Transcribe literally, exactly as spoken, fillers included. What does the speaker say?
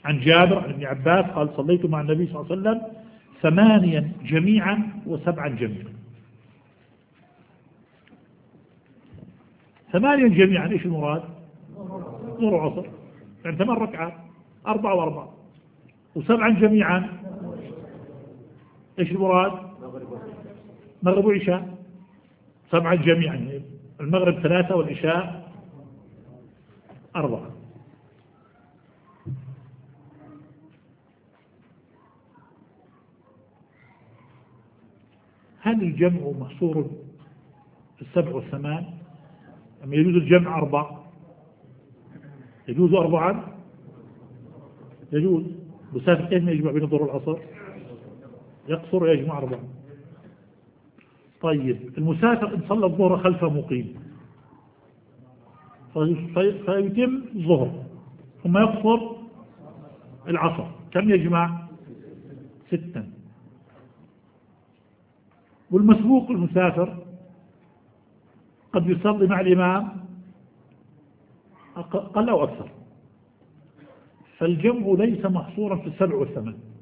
عن جابر عن ابن عباس قال صليت مع النبي صلى الله عليه وسلم ثمانيا جميعا وسبعا جميعا. ثمانيا جميعا إيش المراد؟ ظهر وعصر، يعني ثمان ركعات، أربعة وأربعة. وسبعا جميعا إيش المراد؟ مغرب وعشاء. سبعا جميعا، المغرب ثلاثة والعشاء أربعة. هل الجمع محصور في السبع والثمان أم يجوز الجمع أربع؟ يجوز أربعا؟ يجوز. مسافر كيف يجمع بين الظهر والعصر؟ يقصر ويجمع أربعا. طيب المسافر إن صلى الظهر خلف مقيم فيتم الظهر ثم يقصر العصر، كم يجمع؟ ستا. والمسبوق المسافر قد يصلي مع الإمام أقل أو أكثر، فالجمع ليس محصورا في السبع والثمان.